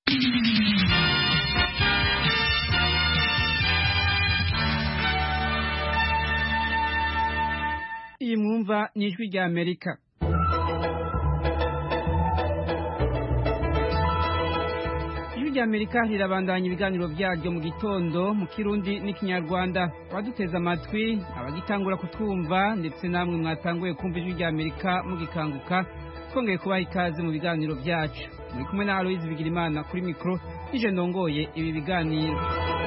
Iyi mwumva ni ijwi rya Amerika. Ijwi rya Amerika rirabandanya ibiganiro byaryo mu gitondo mu Kirundi n'ikinyarwanda. Baduteza amatwi abagitangura kutwumva ndetse namwe mwatanguye kumva ijwi rya Amerika mugikanguka, twongeye kubaha ikaze mu biganiro byacu. Muri kumwe na Aloise Bigirimana kuri mikro, nije ndongoye ibi biganiro.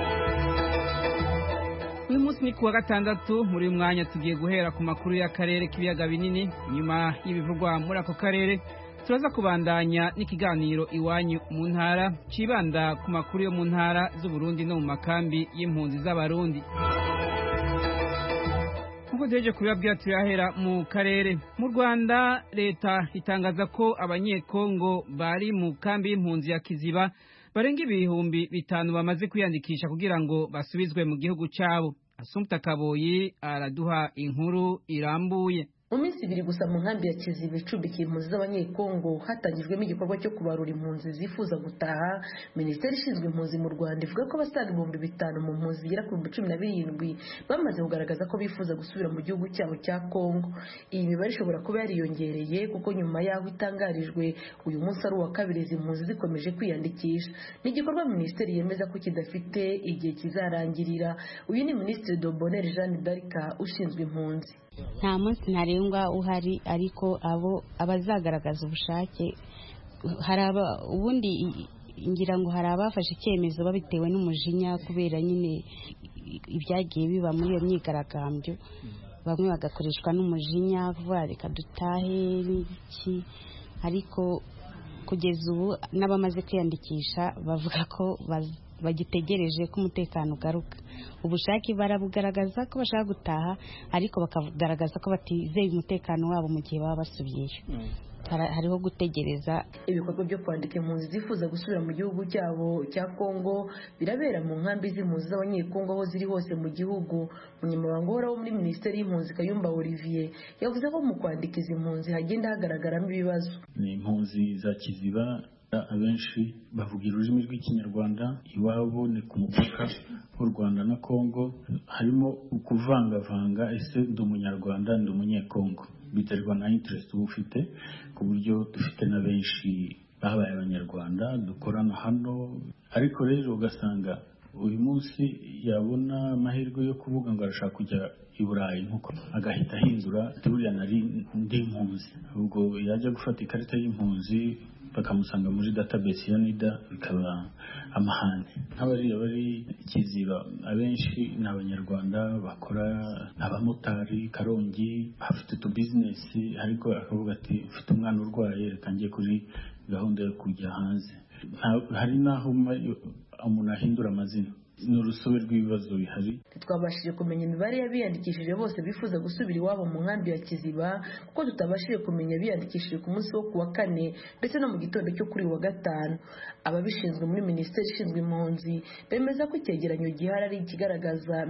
Uyu munsi ni kuwa gatandatu, muri uyu mwanya tugiye guhera ku makuru y'akarere k'ibiyaga binini. Nyuma y'ibivugwa muri ako karere turaza kubandanya n'ikiganiro iwanyu mu ntara cibanda ku makuru yo mu ntara z'Uburundi no mu makambi y'impunzi z'abarundi. Nkuko duheje kubibabwira turahera mu karere. Mu Rwanda leta itangaza ko abanyekongo bari mu kambi y'impunzi ya Kiziba barenga ibihumbi 5 bamaze kwiyandikisha kugira ngo basubizwe mu gihugu cyabo. Assumpta Kaboyi araduha inkuru irambuye. Mu minsi 2 gusa mu nkambi ya Kiziba icumbikiye impunzi z'abanyekongo hatangijwemo igikorwa cyo kubarura impunzi zifuza gutaha. Minisiteri ishinzwe impunzi mu Rwanda ivuga ko abasaga 5,000 mu mpunzi zigera ku 17 bamaze kugaragaza ko bifuza gusubira mu gihugu cyabo cya Kongo. Iyi mibare ishobora kuba yariyongereye kuko nyuma yaho itangarijwe uyu munsi ari uwa kabiri izi mpunzi zikomeje kwiyandikisha. Ni igikorwa minisiteri yemeza ko kidafite igihe kizarangirira. Uyu ni Minisitiri Dobonere Jeanne d'Arc ushinzwe impunzi. Nta munsi ntarengwa uhari, ariko abazagaragaza ubushake ubundi ngira ngo hari abafashe icyemezo babitewe n'umujinya kubera nyine ibyagiye biba muri iyo myigaragambyo, bamwe bagakoreshwa n'umujinya kuvuga reka dutahe n'iki, ariko kugeza ubu n'abamaze kwiyandikisha bavuga ko bagitegereje ko umutekano ugaruka. Ubushake barabugaragaza ko bashaka gutaha, ariko bakagaragaza ko batizeye umutekano wabo mu gihe baba basubiyeyo. Hariho gutegereza. Ibikorwa byo kwandika impunzi zifuza gusubira mu gihugu cyabo cya Kongo birabera mu nkambi z'impunzi z'abanyekongo aho ziri hose mu gihugu. Umunyamabanga uhoraho muri Minisiteri y'Impunzi Kayumba Olivier yavuze ko mu kwandika izi mpunzi hagenda hagaragaramo ibibazo. Ni impunzi za Kiziba abenshi bavuga ururimi rw'ikinyarwanda, iwabo ni ku mupaka w'u Rwanda na Kongo. Harimo ukuvangavanga, ese ndi umunyarwanda ndi umunyekongo, biterwa na interest ufite, ku buryo dufite na benshi babaye abanyarwanda dukorana hano. Ariko rero ugasanga uyu munsi yabona amahirwe yo kuvuga ngo arashaka kujya i Burayi nkuko agahita ahindura buriya nari ndi impunzi, ubwo yajya gufata ikarita y'impunzi bakamusanga muri database ya NIDA bikaba amahane. Nk'abari Kiziba abenshi ni abanyarwanda bakora, abamotari Karongi, bafite tu business, ariko akavuga ati mfite umwana urwaye reka ngiye kuri gahunda yo kujya hanze. Hari naho umuntu ahindura amazina. N'urusobe rw'ibibazo bihari. Twabashije kumenya imibare y'abiyandikishije bose bifuza gusubira iwabo mu nkambi ya Kiziba, kuko tutabashije kumenya abiyandikishije ku munsi wo kuwa 4 ndetse no mu gitondo cyo kuri wa 5. Ababishinzwe muri Minisiteri ishinzwe impunzi bemeza ko icyegeranyo gihari ari ikigaragaza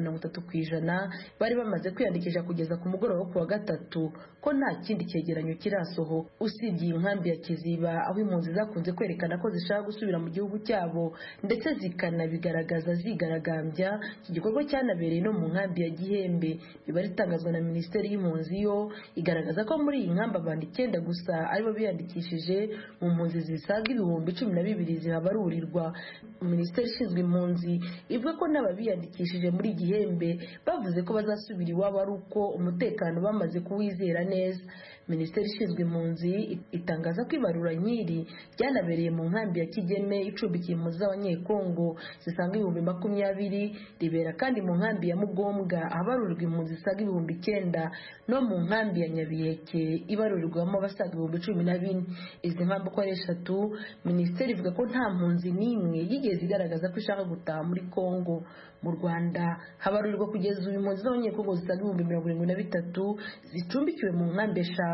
30% bari bamaze kwiyandikisha kugeza ku mugoroba wo kuwa 3, ko nta kindi cyegeranyo kirasoho usibye inkambi ya Kiziba aho impunzi zakunze kwerekana ko zishaka gusubira mu gihugu cyabo ndetse zikanabigaragaza zigaragambya. Iki gikorwa cyanabereye no mu nkambi ya Gihembe. Ibari itangazwa na Minisiteri y'Impunzi yo igaragaza ko muri iyi nkambi abantu 9 gusa aribo biyandikishije mu mpunzi zisaga 12,000 zihabarurirwa. Minisiteri ishinzwe impunzi ivuga ko n'ababiyandikishije muri Gihembe bavuze ko bazasubira iwabo ari uko umutekano bamaze kuwizera neza. Minisiteri ishinzwe impunzi itangaza ko ibarura nk'iri ryanabereye mu nkambi ya Kigeme icumbikiye impunzi z'abanyekongo zisaga 20,000, ribera kandi mu nkambi ya Mugombwa abarurirwa impunzi zisaga 9,000 no mu nkambi ya Nyabiheke ibarurirwamo abasaga 14,000. Izi nkambi uko ari 3, Minisiteri ivuga ko nta mpunzi n'imwe yigeze igaragaza ko ishaka gutaha muri Kongo. Mu Rwanda habarurirwa kugeza uyu impunzi z'abanyekongo zisaga 73,000 zicumbikiwe mu nkambi 5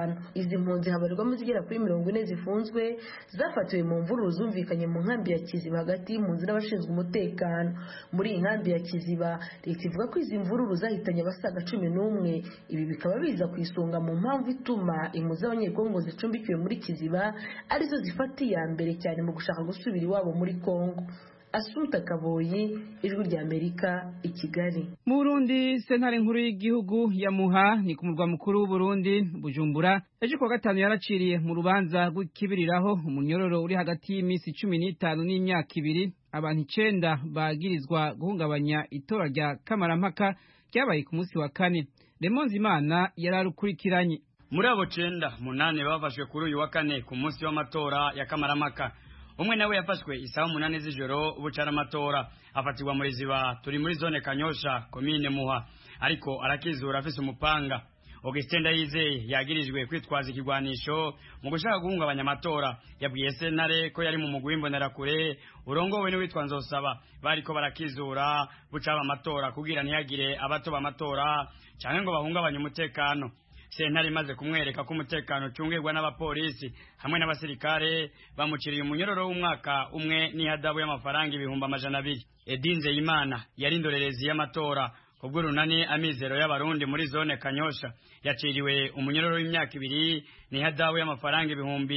n'itanu. Izi mpunzi habarirwamo zigera kuri 40 zifunzwe zafatiwe mu mvururu zumvikanye mu nkambi ya Kiziba hagati y'impunzi n'abashinzwe umutekano. Muri iyi nkambi ya Kiziba leta ivuga ko izi mvururu zahitanye abasaga 11. Ibi bikaba biza ku isonga mu mpamvu ituma impunzi z'abanyekongo zicumbikiwe muri Kiziba arizo zifata iya mbere cyane mu gushaka gusubira iwabo muri Kongo. Asumta Kaboyi, Ijwi rya Amerika, i Kigali. Mu Burundi, sentare nkuru y'igihugu ya Muha ni ku murwa mukuru w'u Burundi Bujumbura ejo kuwa gatanu yaraciriye mu rubanza rw'ikibiriraho umunyororo uri hagati y'iminsi 15 n'imyaka 2 abantu 9 bagirizwa guhungabanya itora rya kamarampaka ryabaye ku munsi wa kane. Remonzimana yararukurikiranye. Muri abo 9 8 bafashwe kuri uyu wa kane ku munsi w'amatora ya kamarampaka. Umwe nawe yafashwe isaha 8 z'ijoro bucara amatora afatirwa muri Ziba turi muri zone Kanyosha komine Muha ariko arakizura afise umupanga. Augustin Ndayizeye yagirijwe kwitwaza ikigwanisho mu gushaka guhungabanya amatora yabwiye sentare ko yari mu mugwi w'imbonera kure urongowe n'uwitwa Nzosaba bariko barakizura bucaba amatora kugira ntiyagire abato b'amatora canke ngo bahungabanye umutekano. Sentare imaze kumwereka ko umutekano cungirwa n'abapolisi hamwe n'abasirikare bamuciriye umunyororo w'umwaka umwe n'ihadabu y'amafaranga 200,000. Edinze Imana yari indorerezi y'amatora kubwo runani amizero y'abarundi muri zone Kanyosha yaciriwe umunyororo w'imyaka 2 n'ihadabu y'amafaranga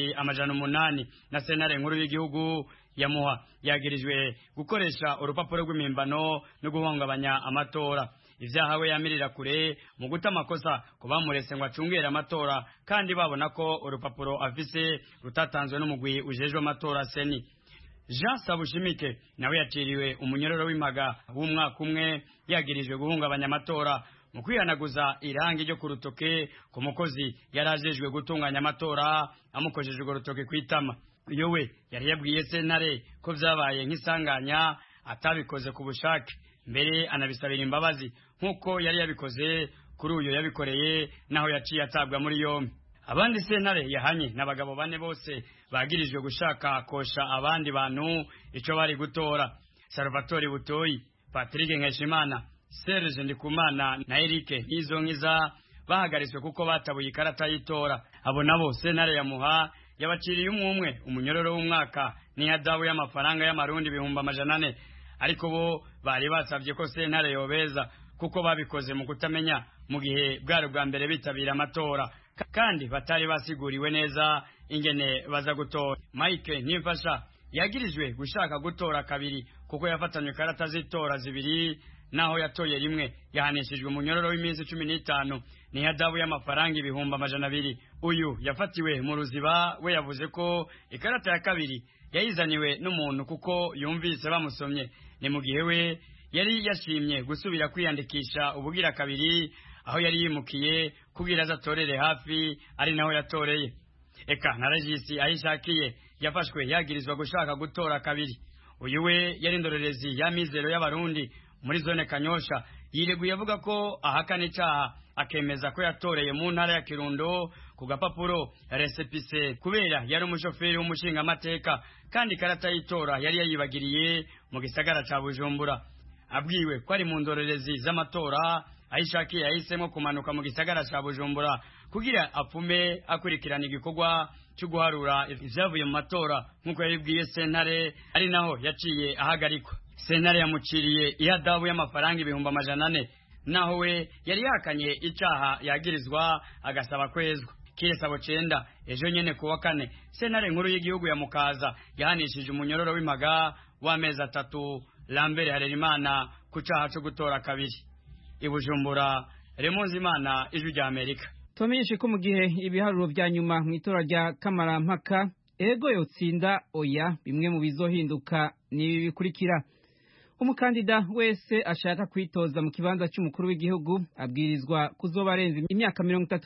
800,000 na sentare nkuru y'igihugu ya Muha yagirijwe gukoresha urupapuro rw'imimbano no guhungabanya amatora. Ivyahawe yamirira kure mu guta amakosa kubamurese ngo acungere amatora kandi babona ko urupapuro afise rutatanzwe n'umugwi ujejwe amatora seni. Jean Sabushimike nawe yaciriwe umunyororo w'impaga w'umwaka umwe yagirijwe guhungabanya amatora mu kwihanaguza irangi ryo kurutoke ku mukozi yarajejwe gutunganya amatora amukojeje urutoke kwitama. Yowe yari yabwiye sentare ko vyabaye nk'isanganya atabikoze ku bushake mbere anabisabira imbabazi nkuko yari yabikoze kuri uyo yabikoreye naho yaciye atabwa muri yombi. Abandi sentare yahanye n'abagabo 4 bose bagirijwe gushaka kosha abandi bantu ico bari gutora. Salvatore Butoyi, Patrick Nkeshimana, Serge Ndikumana na Eric Nizonkiza bahagariswe kuko batabuye ikarata y'itora. Abo nabo sentare ya Muha yabaciriye umwe umunyororo w'umwaka n'ihadabu y'amafaranga y'amarundi 400,000 ariko bo bari basavye ko sentare yobeza kuko babikoze mu kutamenya mu gihe bwari bwa mbere bitabira amatora kandi batari basiguriwe neza ingene baza gutora. Mike Nifasha yagirijwe gushaka gutora kabiri kuko yafatanywe karata z'itora zibiri naho yatoye rimwe yahanishijwe umunyororo w'iminsi 15 n'ihadabu y'amafaranga 200,000. Uyu yafatiwe mu Ruziba we yavuze ko ikarata ya kabiri yayizaniwe n'umuntu kuko yumvise bamusomye ni mu gihe we yari yashimye gusubira kwiyandikisha ubugira kabiri aho yari yimukiye kugira azatorere hafi ari naho yatoreye. Eka na Regisi ayishakiye yafashwe yagirizwa gushaka gutora kabiri. Uyu we yari indorerezi y'amizero y'abarundi muri zone Kanyosha yireguye avuga ko ahakana icaha akemeza ko yatoreye mu ntara ya Kirundo ku gapapuro resepise kubera yari umushoferi w'umushinga amateka kandi karata y'itora yari yayibagiriye mu gisagara ca Bujumbura. Abwiwe ko ari mu ndorerezi z'amatora ayishakiye yahisemo kumanuka mu gisagara ca Bujumbura kugira apfume akurikirana igikorwa cyo guharura ivyavuye mu matora nkuko yabibwiye sentare ari naho yaciye ahagarikwa. Sentare yamuciriye ihadabu y'amafaranga 200,000 naho we yari yakanye icaha yagirizwa agasaba kwezwa. Kiresabo 9 ejo nyene kuwa kane sentare nkuru y'igihugu ya Mukaza yahanishije umunyororo w'impaga w'amezi 3 Lambert Harerimana ku caha cyo gutora kabiri. Ibujumbura, Remonzimana, Ijwi rya Amerika. Tumenyeshe ko mu gihe ibiharuro vya nyuma mu itora rya kamarampaka ego yotsinda oya bimwe mu bizohinduka ni bikurikira. Umukandida wese ashaka kwitoza mu kibanza cy'umukuru w'igihugu abwirizwa kuzoba arenze imyaka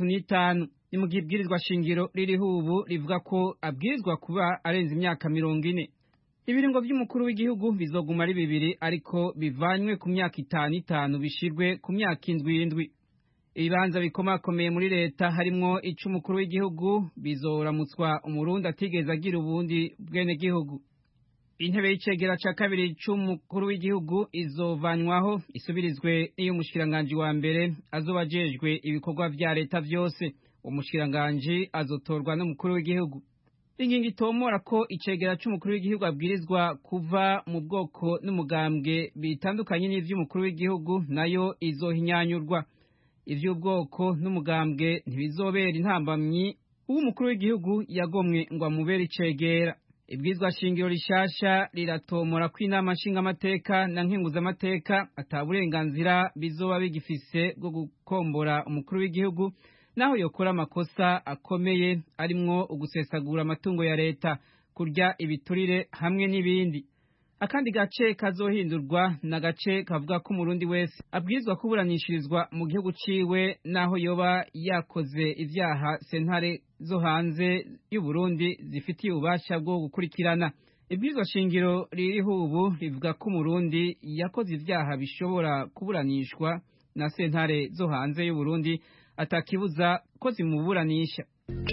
35. Ni mu gibwirizwa shingiro ririho ubu rivuga ko abwirizwa kuba arenze imyaka 40. Ibiringo by'umukuru w'igihugu bizoguma ari 2 ariko bivanywe ku myaka 5 bishirwe ku myaka 7. Ibibanza bikomakomeye muri leta harimwo ic'umukuru w'igihugu bizoramutswa umurundi atigeze agira ubundi bwene gihugu. Intebe y'icegera ca kabiri c'umukuru w'igihugu izovanwaho isubirizwe n'iyo mushikiranganje wa mbere azobajejwe ibikorwa vya leta vyose. umushikiranganji azotorwa n'umukuru w'igihugu. Ingingo itomora ko icegera c'umukuru w'igihugu abwirizwa kuva mu bwoko n'umugambwe bitandukanye n'ivy'umukuru w'igihugu nayo izohinyanyurwa. Ivy'ubwoko n'umugambwe ntibizobera intambamyi uw'umukuru w'igihugu yagomwe ngo amubere icegera. Ibwirizwa shingiro rishasha riratomora ko inama nshingamateka na nkenguzamateka ata burenganzira bizoba bigifise bwo gukombora umukuru w'igihugu naho yokora amakosa akomeye arimwo ugusesagura amatungo ya leta, kurya ibiturire hamwe n'ibindi. Akandi gace kazohindurwa na gace kavuga ko umurundi wese abwirizwa kuburanishirizwa mu gihugu ciwe naho yoba yakoze ivyaha sentare zo hanze y'u Burundi zifitiye ububasha bwo gukurikirana. Ibwirizwa shingiro ririho ubu rivuga ko umurundi yakoze ivyaha bishobora kuburanishwa na sentare zo hanze y'u Burundi atakibuza ko zimuburanisha.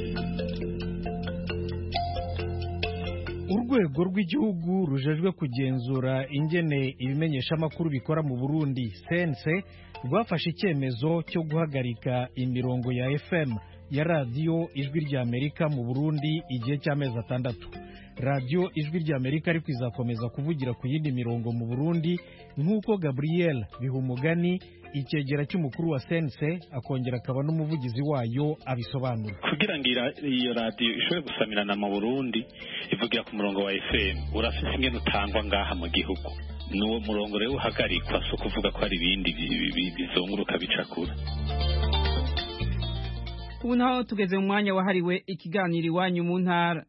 Urwego rw'igihugu rujejwe kugenzura ingene ibimenyesha makuru bikora mu Burundi CNC rwafashe icyemezo cyo guhagarika imirongo ya FM ya radio Ijwi ry'Amerika mu Burundi igihe cy'amezi 6. Radio Ijwi ry'Amerika ariko izakomeza kuvugira ku yindi mirongo mu Burundi nk'uko Gabriel Bihumugani icyegera cy'umukuru wa CNC akongera akaba n'umuvugizi wayo abisobanura. Kugira ngo iyo radio ishobore gusamirana mu Burundi ivugira ku murongo wa FM urafise ingene utangwa ngaha mu gihugu. Nuwo murongo rero uhagarikwa so kuvuga ko hari ibindi bizunguruka bicakura. Ubu naho tugeze mu mwanya wahariwe ikiganiro iwanyu mu ntara.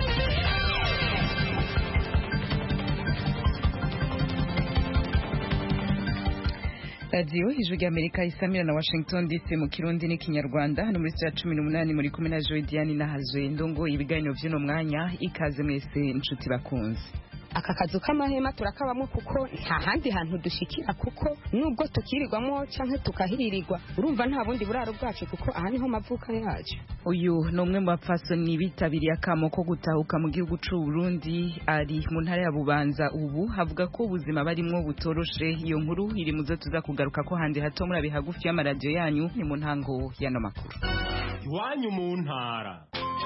Radio Ijwi ry'Amerika isamira na Washington DC mu Kirundi n'ikinyarwanda hano muri saa 18 muri kumwe na Joy Diane na Hazwe ndongo ibiganiro by'ino mwanya ikaze mwese inshuti bakunze. Aka kazu k'amahema turakabamo kuko nta handi hantu dushikira kuko nubwo tukirirwamo canke tukahiririrwa urumva nta bundi buraro bwacu kuko aha niho mavuka yacu. Uyu no umwe mu bapfasoni bitabiriye akamo ko gutahuka mu gihugu c'u Burundi ari mu ntara ya Bubanza ubu havuga ko ubuzima barimwo butoroshe. Iyo nkuru iri muzo tuza kugaruka ko handi hato muri bihagufi y'amaradio yanyu ni mu ntango y'ano makuru. Iwanyu mu ntara.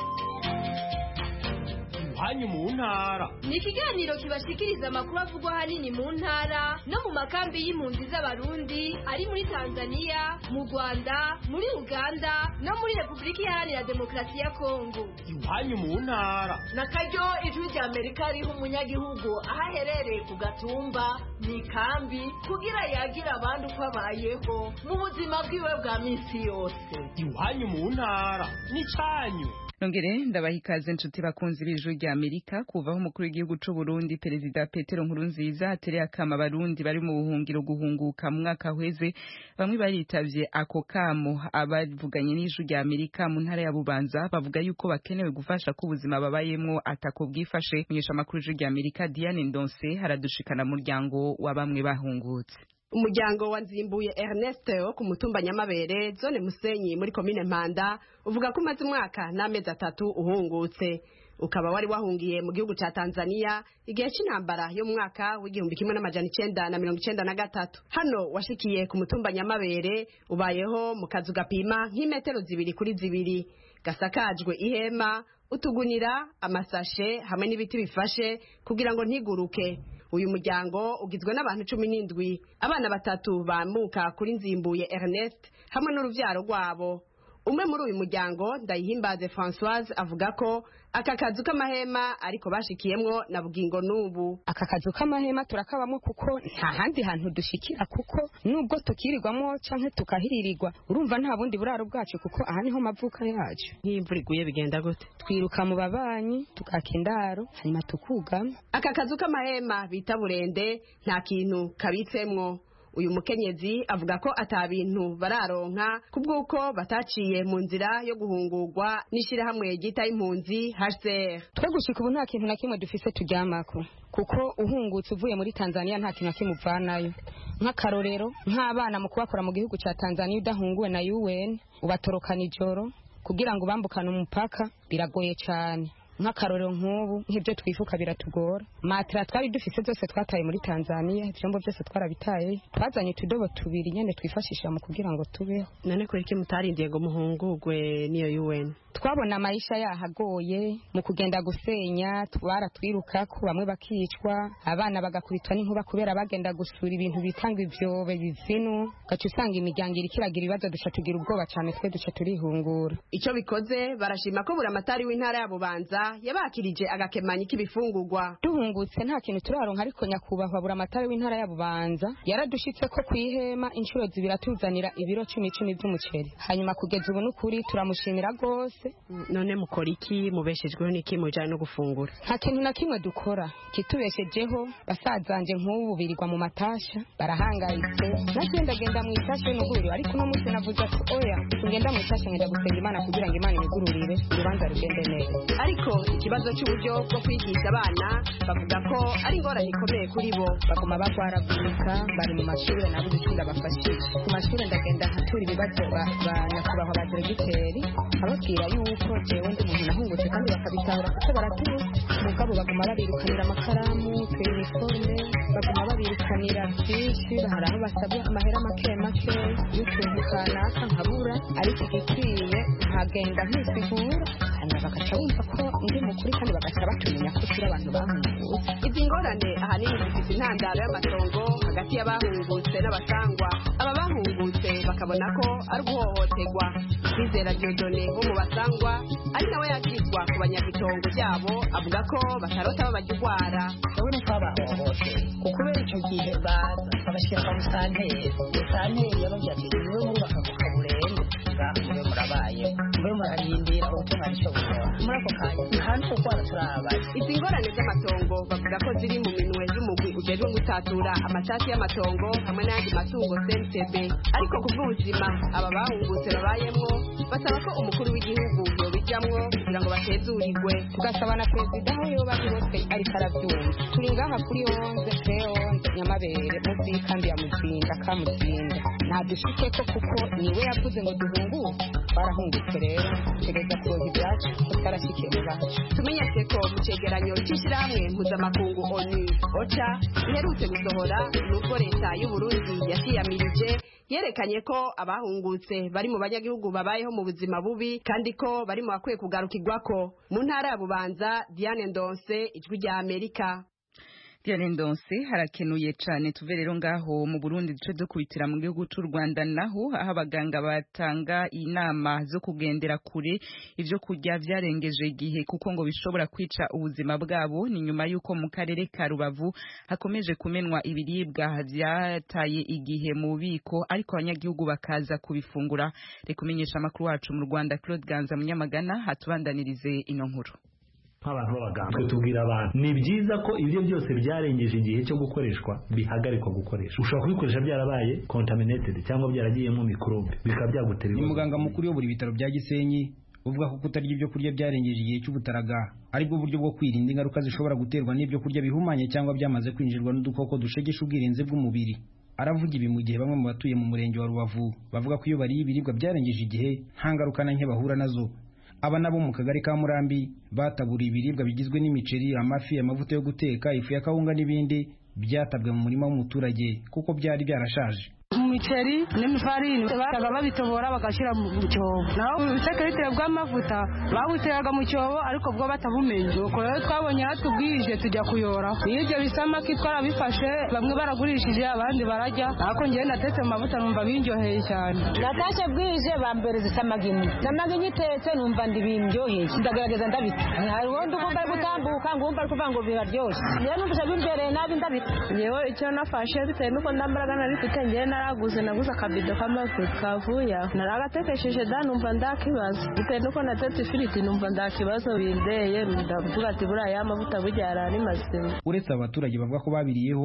Iwanyu mu ntara ni ikiganiro kibashikiriza amakuru avugwa hanini mu ntara no mu makambi y'impunzi z'abarundi ari muri Tanzania, mu Rwanda, muri Uganda no muri Republika Iharanira Demokarasi ya Kongo. Iwanyu mu ntara na karyo Ijwi ry'Amerika riho umunyagihugu aho aherereye ku gatumba mu ikambi kugira yagira abandi uko abayeho mu buzima bwiwe bwa minsi yose. Iwanyu mu ntara ni canyu. Nongere ndabahikaze inshuti bakunzi b'Ijwi ry'Amerika kuvaho umukuru w'igihugu c'u Burundi Perezida Petero Nkurunziza atereye akama abarundi bari mu buhungiro guhunguka mu mwaka hweze. Bamwe baritavye ako kamo abavuganye n'Ijwi ry'Amerika mu ntara ya Bubanza bavuga yuko bakenewe gufasha ko ubuzima babayemwo atako bwifashe. Menyesha makuru y'Ijwi ry'Amerika Diane Ndonse haradushikana mu muryango wa bamwe bahungutse. Umuryango wa Nzimbuye Ernest wo ku mutumba Nyamabere zone Musenyi muri komine Mpanda uvuga ko umaze umwaka n'amezi 3 uhungutse ukaba wari wahungiye mu gihugu ca Tanzania igihe c'intambara yo mu mwaka w'igihumbi 1993. Hano washikiye ku mutumba Nyamabere ubayeho mu kazu gapima nk'imetero 2 kuri 2 gasakajwe ihema utugunira amasashe hamwe n'ibiti bifashe kugira ngo ntiguruke. Uyu muryango ugizwe n'abantu 17 abana 3 bamuka kuri Nzimbuye Ernest hamwe n'uruvyaro rwabo. Umwe muri uyu muryango Ndayihimbaze Françoise avuga ko aka kazu k'amahema ariko bashikiyemwo na bugingo nubu. Aka kazu k'amahema turakabamo kuko nta handi hantu dushikira kuko nubwo tukirirwamo canke tukahiririrwa urumva nta bundi buraro bwacu kuko aha niho mavuka yacu. Nk'imvura iguye bigenda gute? Twiruka mu babanyi tukaka indaro hanyuma tukugama. Aka kazu k'amahema bita burende nta kintu kabitsemwo. Uyu mukenyezi avuga ko atabintu bararonka kubwuko bataciye mu nzira yo guhungurwa nishira hamwe gita impunzi HCR. Twe gushika ubu nta kintu na kimwe dufise turyamako kuko uhungutse uvuye muri Tanzania nta kintu kimuvanayo. Nk'akarorero nk'abana mu kubakora mu gihugu ca Tanzania udahunguwe na UN ubatorokana ijoro kugira ngo bambukane umupaka biragoye cyane. nk'akarorero nk'ubu nk'ibyo twifuka biratugora matera twari dufise zose twataye muri Tanzania ivyombo byose twarabitaye twazanye utudobo tubiri nyene twifashisha mu kugira ngo tubeho none ko iki mutarindiye ngo muhungurwe niyo UN twabona amayisha yahagoye mu kugenda gusenya twiruka ko bamwe bakicwa abana bagakubitwa n'inkuba kubera bagenda gusura ibintu bitanga ivyobe bizinu gacu usanga imiryango irikiragira ibibazo duca tugira ubwoba cyane twe duca turihungura icyo bikoze barashima ko buramatari w'intara ya Bubanza yabakirije agakemanyi k'ibifungurwa duhungutse nta kintu turaronka ariko nyakubahwa buramatari w'intara ya Bubanza yaradushitse ko kwihema inshuro zibiratuzanira ibiro 10 by'umuceri hanyuma kugeza ubu n'ukuri turamushimira gose none mukora iki mubeshejweho n'iki mujanye no gufungura nta kintu na kimwe dukora kitubeshejeho basazanje nk'ubu birirwa mu matasha barahangayitse nagendagenda mu itasha n'uguriro ariko no munsi navuze ko oya ngenda mu itasha ngenda gusenga Imana kugira ngo Imana imigururire urubanza rugende neza ariko ikibazo cy'uburyo bwo kwigisha abana bavuga ko ari ingorane ikomeye kuri bo baguma bagwaragurika bari mu mashuri nabo gutsinda bafashije ku mashuri ndagenda hatura ibibazo nyakubahwa ba diregiteri ababwira yuko jewe ndi umuntu nahungutse kandi bakabitahura kuko baratubuza mugabo baguma babirukanira amakaramu uniforme baguma babirukanira byinshi hari aho basabwa amahera make y'utuntu kanaka nkabura ariko igikwiye nkagenda nkisigura hanyuma bagaca bumva ko ndi mukuri kandi bagaca batumenya ko turi abantu bahungutse izi ngorane ahanini zifite intandaro y'amatongo hagati y'abahungutse n'abasangwa aba bahungutse bakabona ko ari guhohoterwa Kwizera Dieudonné wo mu basangwa ari nawe yagirizwa ku banyagitongo byabo avuga ko batarota babajyugwara urabona ko abahohote kubera icyo gihe baza babashyira kwa musanteri yababwira ati niwe muri bakavuka burende mube murabaye mube murarindira ubutungane icyo bukora muri ako kanya ntahantu ko kwara turabaye izi ngorane z'amatongo bavuga ko ziri mu minwe y'umugwi ujejwe gutatura amatasi y'amatongo hamwe n'ayandi matungo CNTB ariko ku bw'ubuzima aba bahungutse babayemwo basaba ko umukuru w'igihugu yobijamwo kugira ngo batezurirwe tugasaba na perezida aho yoba ari hose ariko arabyumva turi ngaha kuri 11 Nyamabere munsi y'ikambi ya Muzinda Kamuzinda ntadushike ko kuko niwe yavuze ngo duhunguke barahungutse rero tegeza kuroza ibyacu tutarashikiye mu bacu tumenyeshe ko mu cegeranyo cy'ishyirahamwe mpuzamakungu ONU OCHA iherutse gusohora nubwo leta y'u Burundi yashiyamirije yerekanye ko abahungutse bari mu banyagihugu babayeho mu buzima bubi kandi ko bari mu bakwiye kugarukirwako mu ntara ya Bubanza Diane Ndonse ijwi rya Amerika Diane Ndonse harakenuye cyane tuve rero ngaho mu Burundi duce dukubitira mu gihugu cy'u Rwanda naho aho abaganga batanga inama zo kugendera kure ivyo kurya vyarengeje igihe kuko ngo bishobora kwica ubuzima bwabo ni nyuma yuko mu karere ka Rubavu hakomeje kumenwa ibiribwa vyataye igihe mu biko ariko abanyagihugu bakaza kubifungura rekumenyesha amakuru wacu mu Rwanda Claude Ganza Munyamagana hatubandanirize ino nkuru nk'abantu b'abaganga twe tubwira abantu ni byiza ko ibyo byose byarengeje igihe cyo gukoreshwa bihagarikwa gukoresha ushobora kubikoresha byarabaye contaminated cyangwa byaragiyemo mikorobe bikaba byagutera ni muganga mukuru yo buri bitaro bya Gisenyi uvuga ko kutarya ibyo kurya byarengeje igihe cy'ubutaraga aribwo buryo bwo kwirinda ingaruka zishobora guterwa n'ibyo kurya bihumanye cyangwa byamaze kwinjirwa n'udukoko dushegesha ubwirinzi bw'umubiri aravuga ibi mu gihe bamwe mu batuye mu murenge wa Rubavu bavuga ko iyo bariye ibiribwa byarengeje igihe nta ngaruka na nke bahura nazo aba nabo mu kagari ka Murambi bataburiye ibiribwa bigizwe n'imiceri amafi amavuta yo guteka ifu ya kawunga n'ibindi byatabwe mu murima w'umuturage kuko byari byarashaje imiceri n'imifarini bataga babitobora bagashyira mu cyobo naho ubusekeretire bw'amavuta babuteraga mu cyobo ariko bwo batabumenye nuko rero twabonye hatubwije tujya kuyora iyo ibyo bisamaki twarabifashe bamwe baragurishije abandi barajya ariko njyewe natetse mu mavuta numva biryoheye cyane natashye bwije bambereza isamagini samagini itetse numva ndibindyoheye ndagerageza ndabita hari ubundi ukumva ari gutambuka ngumva ari kuvuga ngo biraryoshye niyo numvise bimbereye nabi ndabita yewe icyo nafashe bitewe n'uko ndambaraga narifite njyewe naguze akabido k'amavuta kavuya naragatekesheje da numva ndakibazo bitewe nuko natetse ifiriti numva ndakibazo bindeye ndavuga ati buriya amavuta burya yarari mazima uretse abaturage bavuga ko babiriyeho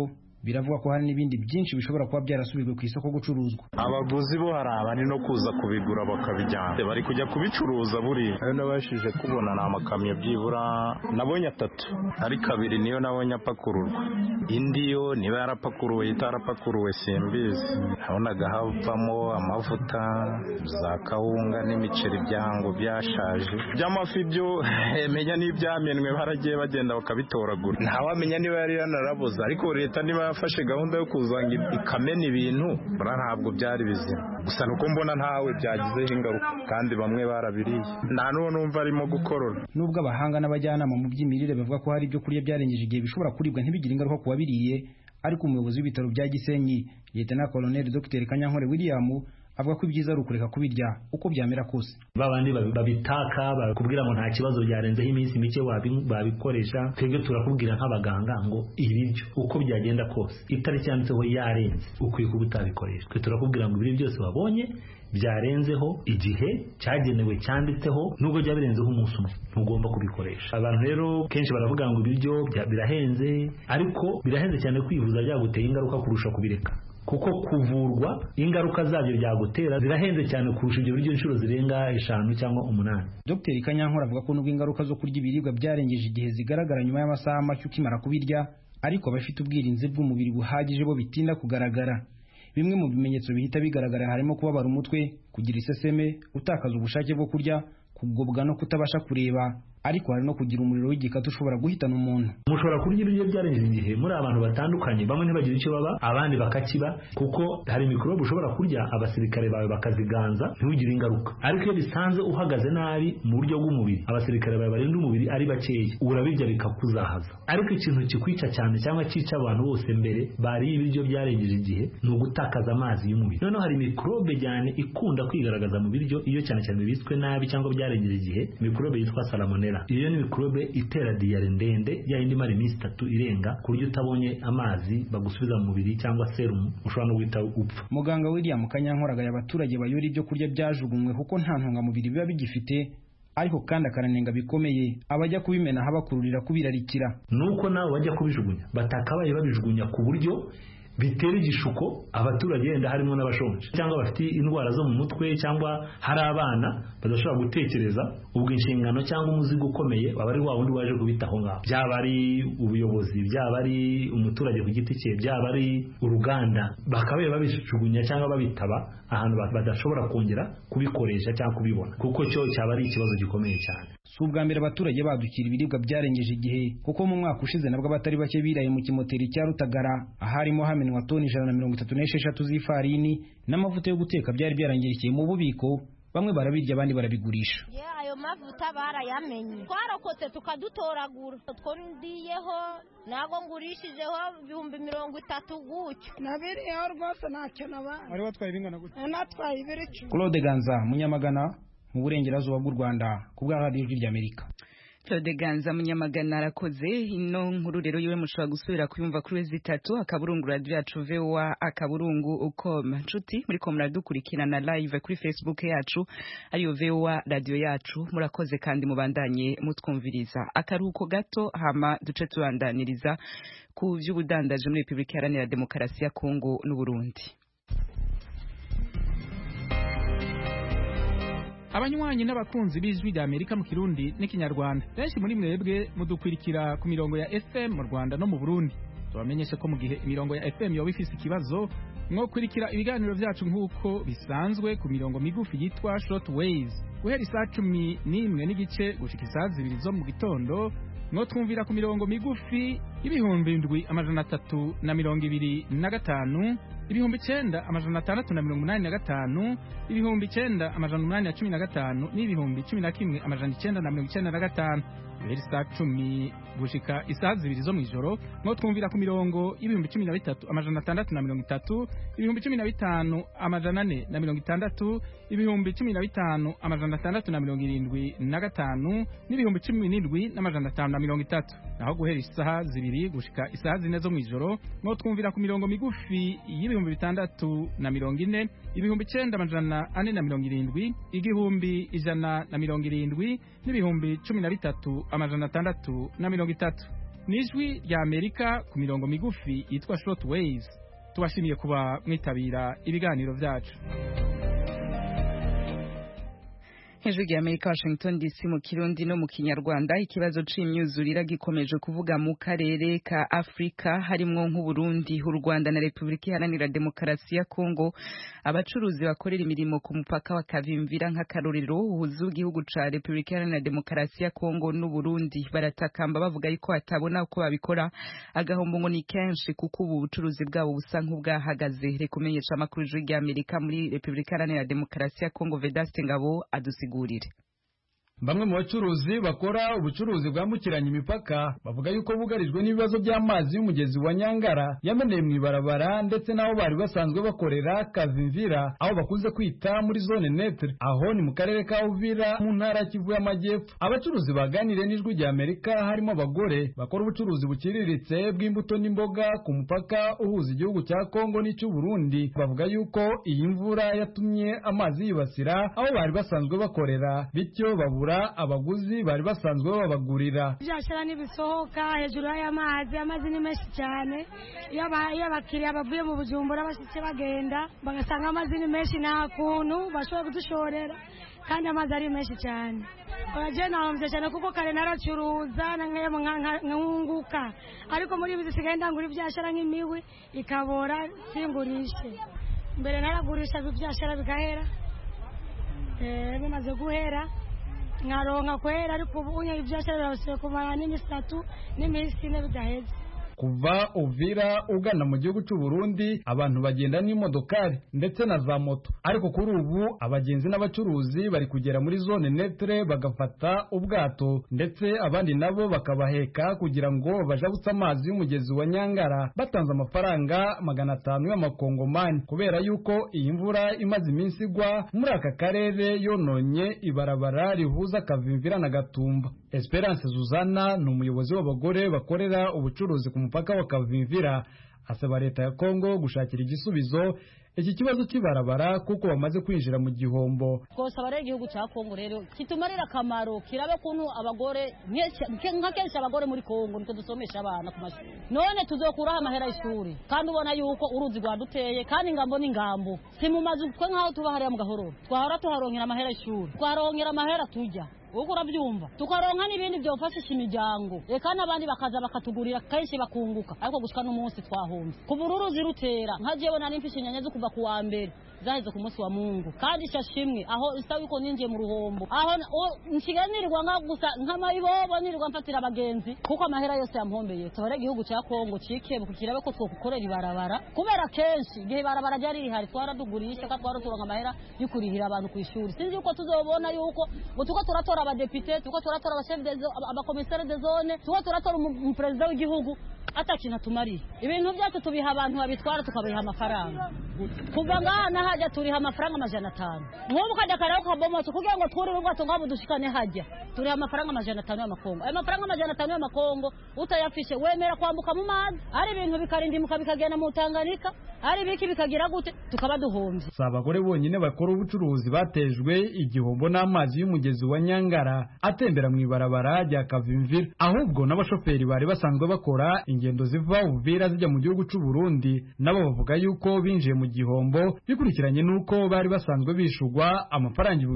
biravuga ko hari n'ibindi byinshi bishobora kuba byarasubijwe ku isoko gucuruzwa. Abaguzi bo hari abandi no kuza kubigura bakabijyana, bari kujya kubicuruza. Buriya ayo nabashije kubona ni amakamyo byibura nabonye 3, ari 2 niyo nabonye apakururwa, indi yo niba yarapakuruwe itarapakuruwe simbizi. Nabonaga havamo amavuta, za kawunga n'imiceri byango byashaje. By'amafi byo menya n'ibyamenwe baragiye bagenda bakabitoragura, ntawamenya niba yari yanarabuze, ariko leta niba yafashe gahunda yo kuzanga ikamena ibintu ntabwo byari bizima. Gusa nuko mbona ntawe byagizeho ingaruka kandi bamwe barabiriye, nta n'uwo numva arimo gukorora. Nubwo abahanga n'abajyanama mu by'imirire bavuga ko hari ibyo kurya byarengeje igihe bishobora kuribwa ntibigire ingaruka ku babiriye, ariko umuyobozi w'ibitaro bya Gisenyi Lieutenant Colonel Dr Kanyankore William avuga ko ibyiza ari ukureka kubirya uko byamera kose. Babandi babitaka bakubwira ngo nta kibazo byarenzeho iminsi mike babikoresha, twebwe turakubwira nk'abaganga ngo ibiryo uko byagenda kose itariki yanditseho yarenze ukwiye kuba utabikoresha. Twe turakubwira ngo ibiri byose wabonye byarenzeho igihe cyagenewe cyanditseho, nubwo byabirenzeho umunsi umwe ntugomba kubikoresha. Abantu rero kenshi baravuga ngo ibiryo birahenze, ariko birahenze cyane kwivuza byaguteye ingaruka kurusha kubireka, kuko kuvurwa ingaruka zabyo byagutera zirahenze cyane kurusha ibyo biryo inshuro zirenga 5 cyangwa 8. Dr Kanyankore avuga ko nubwo ingaruka zo kurya ibiribwa byarengeje igihe zigaragara nyuma y'amasaha make ukimara kubirya, ariko abafite ubwirinzi bw'umubiri buhagije bo bitinda kugaragara. Bimwe mu bimenyetso bihita bigaragara harimo kubabara umutwe, kugira iseseme, utakaza ubushake bwo kurya, kugobwa no kutabasha kureba, ariko hari no kugira umuriro w'igikatu ushobora guhitana umuntu. Mushobora kurya ibiryo byarengeje igihe muri abantu batandukanye, bamwe ntibagira icyo baba, abandi bakakiba, kuko hari mikorobe ushobora kurya abasirikare bawe bakaziganza ntugire ingaruka. Ariko iyo bisanze uhagaze nabi mu buryo bw'umubiri, abasirikare bawe barinda umubiri ari bakeya, urabirya bikakuzahaza. Ariko ikintu kikwica cyane cyangwa cyica abantu bose mbere bari ibiryo byarengeje igihe ni ugutakaza amazi y'umubiri. Noneho hari mikorobe cyane ikunda kwigaragaza mu biryo iyo cyane cyane bibitswe nabi cyangwa byarengeje igihe, mikorobe yitwa salmonella. Iyo ni mikorobe itera diyare ndende yayindi mara iminsi 3 irenga, ku buryo utabonye amazi bagusubiza mu mubiri cyangwa serumu ushobora no guhita upfa. Muganga William Kanyankore agaya abaturage bayora ibyo kurya byajugunywe kuko nta ntungamubiri biba bigifite, ariko kandi akaranenga bikomeye abajya kubimena habakururira kubirarikira. Nuko nawe bajya kubijugunya batakabaye babijugunya ku buryo bitera igishuko abaturage, yenda harimo n'abashonje cyangwa bafite indwara zo mu mutwe cyangwa hari abana badashobora gutekereza. Ubwo inshingano cyangwa umuzigo ukomeye baba ari wa wundi waje kubitaho ngaho, byaba ari ubuyobozi, byaba ari umuturage ku giti cye, byaba ari uruganda, bakabaye babijugunya cyangwa babitaba ahantu badashobora kongera kubikoresha cyangwa kubibona, kuko cyo cyaba ari ikibazo gikomeye cyane. Si ubwa mbere abaturage badukira ibiribwa byarengeje igihe, kuko mu mwaka ushize nabwo abatari bake biraye mu kimoteri cya Rutagara aharimo hamenwa toni 136 z'ifarini n'amavuta yo guteka byari byarangirikiye mu bubiko, bamwe barabirya abandi barabigurisha. Ayo mavuta barayamenye, twarokotse tukadutoragura, twondiyeho nago ngurishijeho 30 gutyo. Nabiriyeho rwose ntacyo nabana. Wari watwaye bingana gutyo? Natwaye ibiricu. Claude Ganza Munyamagana mu burengerazuba bw'u Rwanda ku bwa Radio y'Amerika. Claude Ganza Munyamagana arakoze. Ino nkuru rero yewe mushobora gusubira kuyumva kuri wezi3 akaburungu radio yacu VOA akaburungu.com. Nshuti muri ko muradukurikirana live kuri Facebook yacu ariyo VOA radio yacu. Murakoze kandi mubandanye mutwumviriza. Akaruhuko gato hama duce tubandaniriza ku by'ubudandaje muri Republika Iharanira Demokarasi ya Kongo n'u Burundi. Abanywanyi n'abakunzi b'ijwi rya Amerika mu Kirundi n'ikinyarwanda, benshi muri mwebwe mudukwirikira ku mirongo ya FM mu Rwanda no mu Burundi. Tubamenyeshe ko mu gihe imirongo ya FM yoba ifise ikibazo, mwokurikira ibiganiro byacu nk'uko bisanzwe ku mirongo migufi yitwa short waves guhera isaa 11:15 gushika isaa 2 zo mu gitondo. Mwotwumvira ku mirongo migufi 7325, 9685, 9815 n'ibihumbi 11,995. Guhera isaa 10 gushika isaa 2 zo mw'ijoro mwotwumvira ku mirongo 13630, 15460, 15575 n'ibihumbi 17,530. Naho guhera isaha 2 gushika isaa 4 zo mw'ijoro mwotwumvira ku mirongo migufi 640, 9470, 1170 n'ibihumbi 13,630. n'ijwi rya Amerika ku mirongo migufi yitwa short waves. Tubashimiye kuba mwitabira ibiganiro byacu. Hejuru ya Amerika, Washington DC, mu Kirundi no mu Kinyarwanda. Ikibazo c'imyuzurira gikomeje kuvuga mu karere ka Afrika harimwo nk'u Burundi, u Rwanda na Republika Iharanira Demokarasi ya Kongo. Abacuruzi bakorera imirimo ku mupaka wa Kavimvira nk'akarorero uhuza igihugu ca Republika Iharanira Demokarasi ya Kongo n'u Burundi baratakamba bavuga yuko atabona uko babikora, agahombo ngo ni kenshi kuko ubu bucuruzi bwabo busa nk'ubwahagaze. Rekumenyesha amakuru y'ijwi rya Amerika muri Republika Iharanira Demokarasi ya Kongo, Vedaste Ngabo adusiga. Bamwe mu bacuruzi bakora ubucuruzi bwambukiranya imipaka bavuga yuko bugarijwe n'ibibazo by'amazi y'umugezi wa Nyangara yameneye mu ibarabara, ndetse n'aho bari basanzwe bakorera Kavimvira, aho bakunze kwita muri zone neutre, aho ni mu karere ka Uvira mu ntara ya Kivu y'Amajyepfo. Abacuruzi baganiriye n'ijwi rya Amerika harimo abagore bakora ubucuruzi buciriritse bw'imbuto n'imboga ku mupaka uhuza igihugu cya Kongo n'ic'u Burundi, bavuga yuko iyi mvura yatumye amazi yibasira aho bari basanzwe bakorera, bityo babura abaguzi bari basanzwe babagurira. Byashara nibisohoka hejuru y'amazi, amazi ni menshi cyane. Iyo abakiriya bavuye mu Bujumbura bashitse bagenda bagasanga amazi ni menshi, nta kuntu bashobora kudushorera kandi amazi ari menshi cyane. Oje naomvye cyane kuko kare naracuruza nkunguka, ariko muri ibi zisigaye ndangura ibyashara nk'imiwi ikabora singurishe. Mbere naragurisha ibyashara bigahera, bimaze guhera nkaronka kwera, ariko ubu unye ibyashara birabasiye kumara n'iminsi 3 n'iminsi 4 bidaheze. Kuva Uvira ugana mu gihugu cy'u Burundi abantu bagenda n'imodokari ndetse na za moto, ariko kuri ubu abagenzi n'abacuruzi bari kugera muri zone neutre bagafata ubwato, ndetse abandi nabo bakabaheka kugira ngo bajabutse amazi y'umugezi wa Nyangara batanze amafaranga 500 y'amakongomani, kubera yuko iyi mvura imaze iminsi igwa muri aka karere yononye ibarabara rihuza Kavimvira na Gatumba. Esperance Zuzana ni umuyobozi w'abagore bakorera ubucuruzi ku mupaka wa Kavimvira, asaba leta ya Kongo gushakira igisubizo iki kibazo cy'ibarabara kuko bamaze kwinjira mu gihombo. Kose abare igihugu cya Kongo rero kitumarira akamaro, kirabe kuntu abagore nka kenshi abagore muri Kongo niko dusomesha abana ku mashuri, none tuzokuraho amahera y'ishuri kandi ubona yuko uruzi rwaduteye kandi ingambo n'ingambo si mu mazu twe nkaho tuba hariya mu Gahoro twahora tuharonkera amahera y'ishuri, twaronkera amahera tujya uko urabyumva, tukaronka n'ibindi byofashisha imiryango, eka n'abandi bakaza bakatugurira kenshi bakunguka, ariko gushika n'umunsi twahomvye. Kuva uruzi rutera nka jewe nari mfishe inyanya zo kuva ku wa mbere zaheze ku munsi wa Mungu, kandi shashimwe aho isa yuko ninjiye mu ruhombo, aho nshiganirirwa nka gusa nk'amayibobo nirirwa mfatira abagenzi kuko amahera yose yampombeye. Tore igihugu cya Kongo cikebe kukirabe ko twokukorera ibarabara, kubera kenshi igihe ibarabara ryari rihari twaradugurisha ka twaruturonka amahera y'ukurihira abantu ku ishuri. Sinzi yuko tuzobona yuko ngo tuko turatora abadepite, tuko turatora abachef de abakomisare de zone, tuko turatora umupresident w'igihugu, atakintu tumari ibintu byacu tubiha abantu babitwara tukabiha amafaranga. Kuva ngana hajya turiha amafaranga 500, nk'ubu kajya kare ukabomotse kugira ngo twurire ubwato ngabo dushikane hajya turiha amafaranga 500 y'amakongo. Ayo mafaranga 500 y'amakongo utayafishe wemera kwambuka mu mazi, ari ibintu bikarindimuka bikagenda mu Tanganyika, ari biki bikagira gute tukaba duhombye. Abagore bonyine bakora ubucuruzi batejwe igihombo n'amazi y'umugezi wa Nyangara atembera mu ibarabara rya Kavimvira, ahubwo n'abashoferi bari basanzwe bakora ingendo ziva Uvira zijya mu gihugu cy'u Burundi nabo bavuga yuko binjiye mu gihombo bikurikiranye nuko bari basanzwe bishugwa amafaranga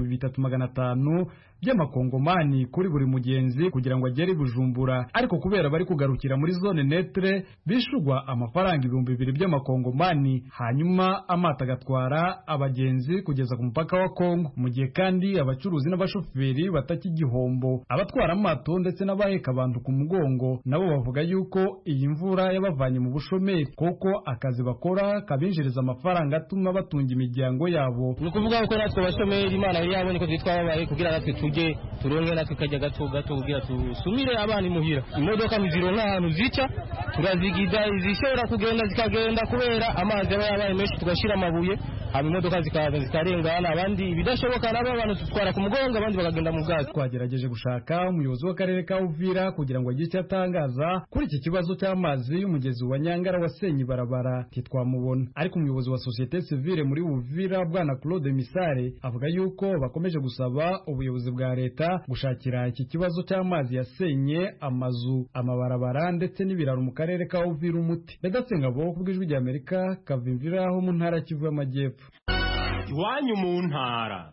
3500 by'amakongomani kuri buri mugenzi kugira ngo agere Bujumbura, ariko kubera bari kugarukira muri zone neutre bishugwa amafaranga 2000 by'amakongomani, hanyuma amata gatwara abagenzi kugeza ku mupaka wa Kongo, mu gihe kandi abacuruzi n'abashoferi bataki igihombo. Abatwara amato ndetse n'abaheka abantu ku mugongo nabo bavuga yuko iyi mvura yabavanye mu bushomeri kuko akazi bakora kabinjiriza amafaranga atuma batunga imiryango yabo. Ni kuvuga ko natwe abashomeri Imana yari yabonye ko twitwabaye kugira natwe tujye turonke natwe kajya gato kugira tusumire abana imuhira. Imodoka ntizironka ahantu zica, turazigida izishobora kugenda zikagenda kubera amazi aba yabaye menshi, tugashira amabuye hama imodoka zikaza zikarengana abandi bidashoboka nabo abantu tutwara ku mugongo abandi bakagenda mu bwato. Twagerageje gushaka umuyobozi w'akarere ka Uvira kugira ngo agire icyo atangaza kuri iki kibazo cy'amazi y'umugezi wa Nyangara wasenye ibarabara ntitwamubona, ariko umuyobozi wa societe civile muri Uvira bwana Claude Misare avuga yuko bakomeje gusaba ubuyobozi bwa leta gushakira iki kibazo cy'amazi yasenye amazu, amabarabara ndetse n'ibiraro mu karere ka Uvira umuti. Bedatsengabo kubw'ijwi rya Amerika Kavimvira ho mu ntara Kivu y'Amajyepfo. Iwanyu mu ntara.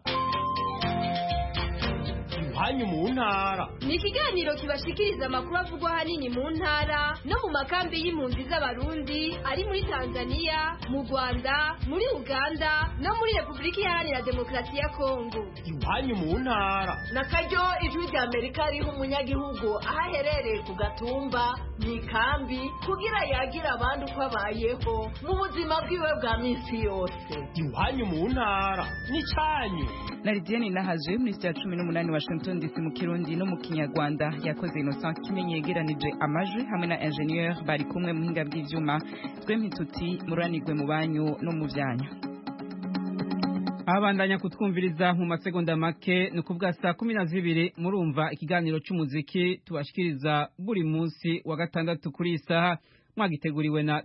Iwanyu mu ntara. Ni ikiganiro kibashikiriza amakuru avugwa ahanini mu ntara no mu makambi y'impunzi z'abarundi ari muri Tanzania, mu Rwanda, muri Uganda no muri Repubulika Iharanira Demokarasi ya Kongo. Iwanyu mu ntara. Nakaryo ijwi rya Amerika riha umunyagihugu aho aherereye ku gatumba mu ikambi kugira yagira abandi uko abayeho mu buzima bwiwe bwa minsi yose. Iwanyu mu ntara ni cyanyu. Naridiane Nahaje muri sitya 18 Washington DC mu Kirundi no mu Kinyarwanda yakoze Innocent Kimenyi yegeranije amajwi hamwe na ingenieur bari kumwe mu hinga bw'ivyuma twempi tuti muranigwe mu banyu no mu byanyu. Abandanya kutwumviriza mu masegonda make ni kuvuga saa 12 murumva ikiganiro cy'umuziki tubashikiriza buri munsi wa gatandatu kuri isaha mwagiteguriwe na